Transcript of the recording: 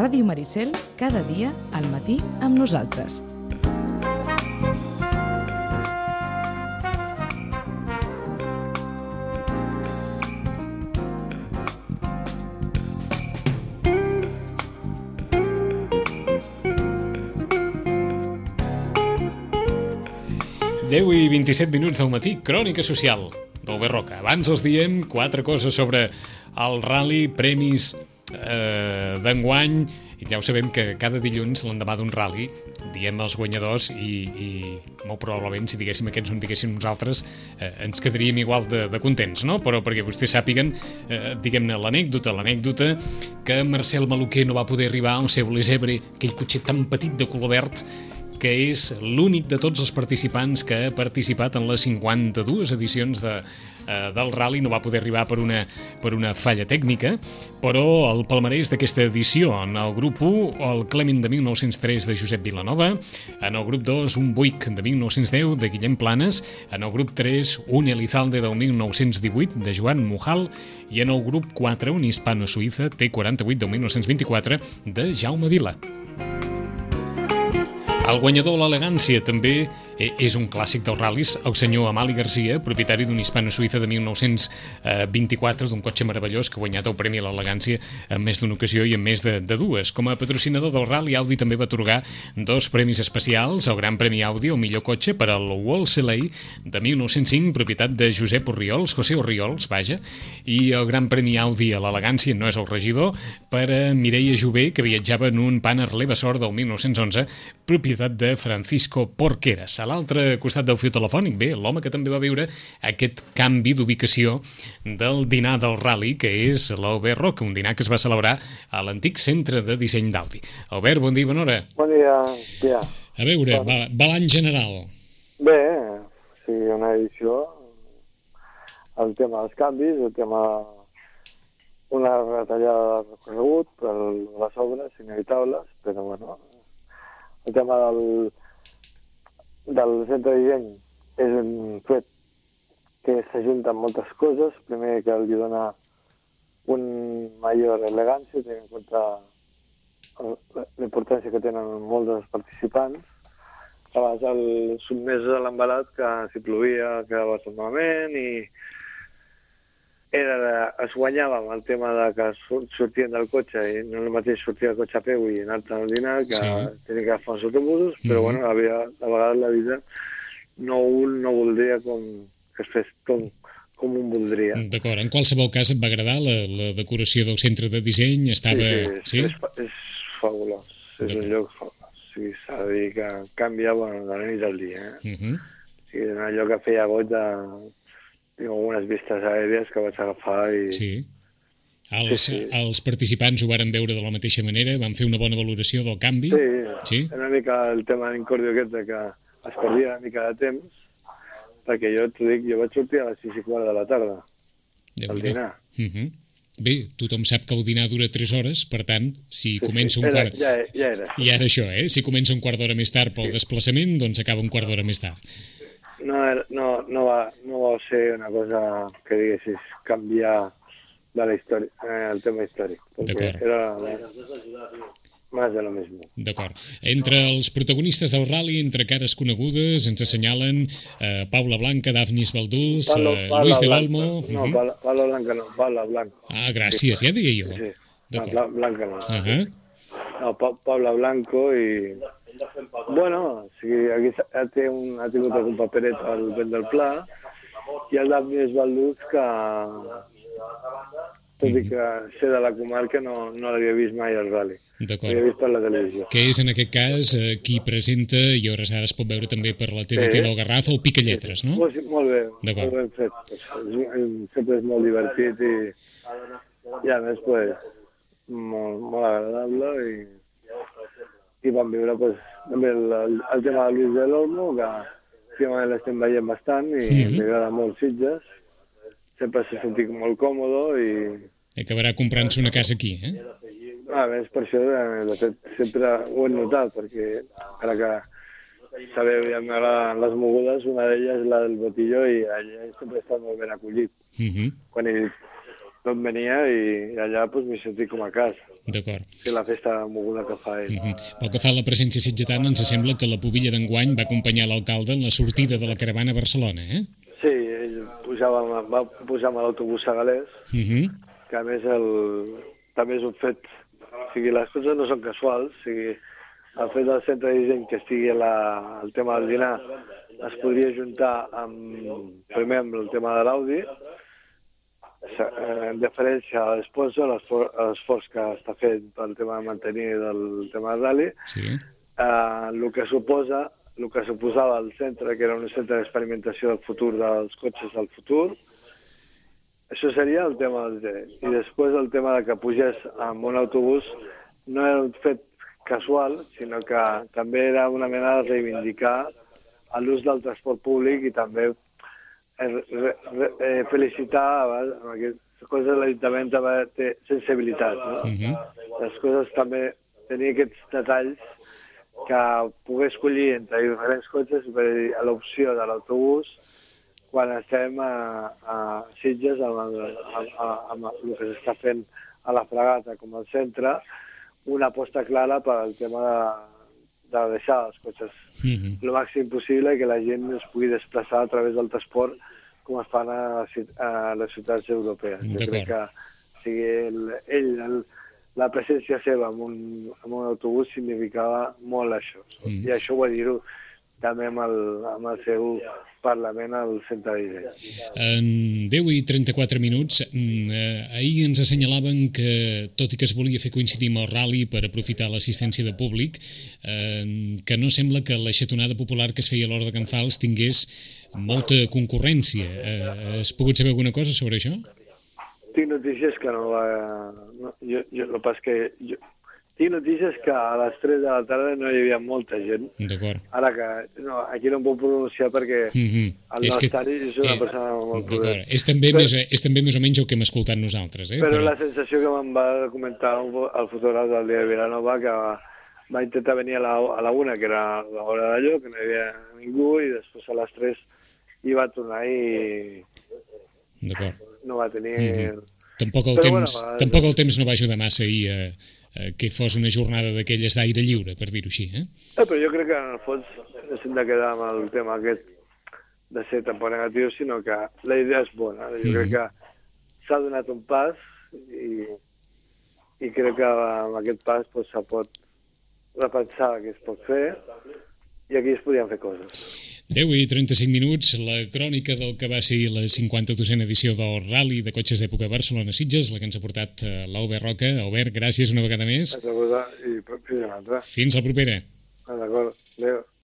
Ràdio Maricel, cada dia al matí amb nosaltres. Deu i 27 minuts del matí, crònica social d'Albert Roca. Abans els diem 4 coses sobre el rally, premis d'enguany, i ja ho sabem que cada dilluns, l'endemà d'un rally, diem els guanyadors i molt probablement, si diguéssim aquests, no diguéssim nosaltres, ens quedaríem igual de contents, no? Però perquè vostès sàpiguen, diguem-ne, l'anècdota que Marcel Maluquer no va poder arribar al seu Lesebre, aquell cotxet tan petit de color verd, que és l'únic de tots els participants que ha participat en les 52 edicions del rally. No va poder arribar per una falla tècnica, però el palmarès d'aquesta edició: en el grup 1, el Clement de 1903 de Josep Vilanova; en el grup 2, un Buick de 1910 de Guillem Planes; en el grup 3, un Elizalde del 1918 de Joan Mujal; i en el grup 4, un Hispano-Suïssa T48 del 1924 de Jaume Vila. El guanyador de l'elegància també és un clàssic dels ral·lis, el senyor Amali Garcia, propietari d'un Hispano-Suïssa de 1924, d'un cotxe meravellós que ha guanyat el Premi a l'Elegància en més d'una ocasió i en més de dues. Com a patrocinador del rally, Audi també va atorgar 2 premis especials: el Gran Premi Audi, el millor cotxe, per al Wolseley de 1905, propietat de Josep Orriols, José Orriols, vaja, i el Gran Premi Audi a l'Elegància, no és el regidor, per a Mireia Jové, que viatjava en un Panhard Levassor del 1911, propietat de Francisco Porqueras. A l'altre costat del fil telefònic, bé, l'home que també va viure aquest canvi d'ubicació del dinar del rally, que és l'Albert Roca, un dinar que es va celebrar a l'antic centre de disseny d'Audi. Albert, bon dia i bona hora. Bon dia, tia. A veure, balanç general. Bé, sí, una edició, el tema dels canvis, el tema una retallada de recorregut per les obres inevitables, però bueno, el tema del centre de disseny és un fet que s'ajunta amb moltes coses. Primer, que li dona un major elegància, tenint en compte la importància que tenen molts dels participants. Abans el sotmès a l'embalat, que si plovia quedava tot malament, i es guanyava amb el tema de que sortien del cotxe i no el mateix sortir del cotxe a peu i anar-te al dinar, que tenia que agafar els autobusos, però bueno, a vegades la vida no voldria que es fes com un voldria. D'acord, en qualsevol cas et va agradar la decoració del centre de disseny? Estava... Sí, és fabulós, és un lloc fabulós. Sí, s'ha de dir que canvia de la nit al dia. Sí, és un lloc que feia goig de... Tinc algunes vistes aèries que vaig agafar i... Sí. Els participants ho varen veure de la mateixa manera? Van fer una bona valoració del canvi? Sí. Una mica el tema de l'incordio aquest, que es perdia una mica de temps, perquè jo t'ho dic, jo vaig sortir a les 6:15 de la tarda al dinar. Bé, tothom sap que el dinar dura 3 hores, per tant, si comença un quart... Ja era. I ara això, si comença un quart d'hora més tard pel desplaçament, doncs acaba un quart d'hora més tard. No va ser una cosa que diguessis canviar de la història, el tema històric. D'acord. Era més de lo mismo. D'acord. Entre els protagonistes del rally, entre cares conegudes, ens assenyalen Paula Blanca, Dafnis Balduz, Luis del Olmo... No, Paula Blanca no, Paula Blanco. Ah, gràcies, ja deia jo. Sí. No, Blanca no. No, Paula Blanco i... Bueno, o sigui, aquí ha tingut algun paperet al vent del Pla, i el Dafnis Balduz, que tot i que ser de la comarca no l'havia vist mai al rally. D'acord. L'havia vist per la televisió. Que és, en aquest cas, qui presenta, i a hores d'ara es pot veure també per la TDT del Garraf, el Picalletres, no? Molt bé, molt ben fet. Sempre és molt divertit i a més, molt agradable, i vam viure també el tema de Luis del Olmo, que últimament l'estem veient bastant i m'agrada molt Sitges. Sempre s'ha sentit molt còmode i... Acabarà comprant-se una casa aquí, A més, per això, de fet, sempre ho he notat, perquè ara que sabeu, ja m'agraden les mogudes, una d'elles és la del Botilló, i allà sempre he estat molt ben acollit. Quan he dit, d'on venia i allà pues, m'hi sentí com a casa. D'acord. Sí, la festa moguda que fa ell. Pel que fa a la presència sitgetana, ens sembla que la pubilla d'enguany va acompanyar l'alcalde en la sortida de la caravana a Barcelona, eh? Sí, ell va pujar amb l'autobús segalès, que a més també és un fet, o sigui, les coses no són casuals, o sigui, el fet del centre de disseny que estigui el tema del dinar es podria juntar primer amb el tema de l'Audi, en deferència a l'esponsor, l'esforç que està fent pel tema de mantenir del tema del rally, Sí. el que suposava el centre, que era un centre d'experimentació del futur dels cotxes del futur. Això seria el tema del gerent. I després el tema de que pugés amb un autobús no era un fet casual, sinó que també era una mena de reivindicar l'ús del transport públic i també felicitar amb aquestes coses. L'Ajuntament també té sensibilitat, no? Les coses també tenir aquests detalls que poder escollir entre diferents cotxes per l'opció de l'autobús quan estem a Sitges amb el que s'està fent a la Fragata com al centre, una aposta clara pel tema de deixar els cotxes el màxim possible i que la gent es pugui desplaçar a través del transport com es fan a les ciutats europees. Jo crec que la presència seva en un autobús significava molt això. I això ho va dir-ho també amb el seu Parlament al centre d'Idea. En 10 i 34 minuts, ahir ens assenyalaven que, tot i que es volia fer coincidir amb el rally per aprofitar l'assistència de públic, que no sembla que la xatonada popular que es feia a l'Hora de Can Fals tingués molta concurrència. Has pogut saber alguna cosa sobre això? Tinc notícies que no va... Tinc notícies que a les 3 de la tarda no hi havia molta gent. D'acord. Ara que aquí no em puc pronunciar perquè el Nostari és una persona molt prudent. D'acord. És també més o menys el que hem escoltat nosaltres. Però la sensació que me'n va comentar el fotògraf del dia de Vilanova, que va intentar venir a la 1, que era l'hora d'allò, que no hi havia ningú, i després a les 3 hi va tornar i no va tenir... Tampoc el temps no va ajudar massa ahir que fos una jornada d'aquelles d'aire lliure, per dir-ho així, eh? Però jo crec que en el fons no s'hem de quedar amb el tema aquest de ser tampoc negatiu, sinó que la idea és bona. Jo crec que s'ha donat un pas i crec que amb aquest pas se pot repensar què es pot fer i aquí es podien fer coses. 10 i 35 minuts, la crònica del que va ser la 52a edició del Rally de Cotxes d'Època Barcelona-Sitges, la que ens ha portat l'Albert Roca. Albert, gràcies una vegada més. I fins a l'altra. Fins la propera. D'acord, adéu.